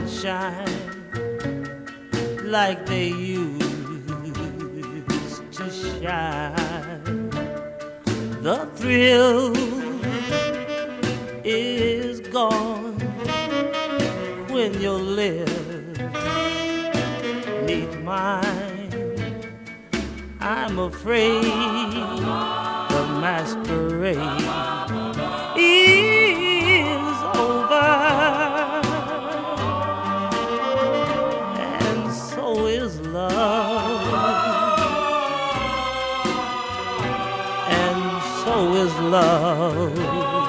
shine like they used to shine. The thrill is gone when your lips meet mine. I'm afraid the masquerade is over, and so is love, and so is love.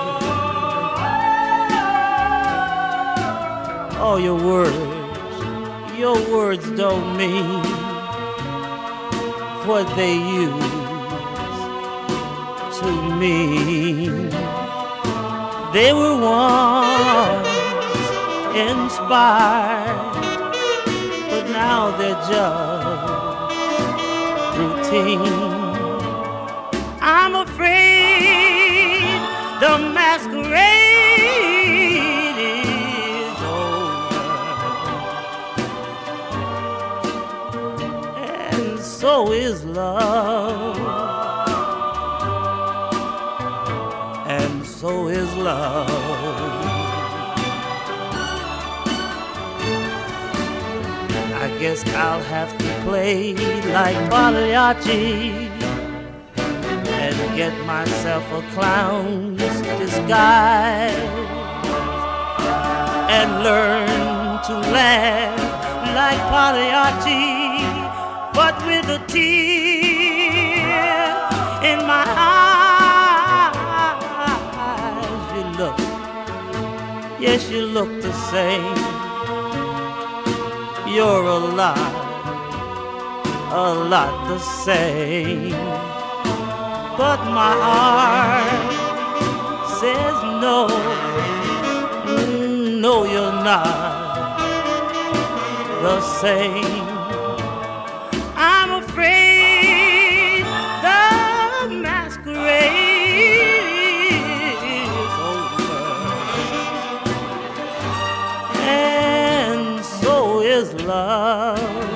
All your words don't mean what they used to mean. They were once inspired, but now they're just routine. I'm afraid the masquerade is over, and so is love, and so is love. I guess I'll have to play like Pagliacci and get myself a clown's disguise and learn to laugh like Pagliacci, but with a tear in my eyes. You look, yes, you look the same. You're a lot the same. But my heart says no, no, you're not the same. I'm afraid the masquerade is over, and so is love.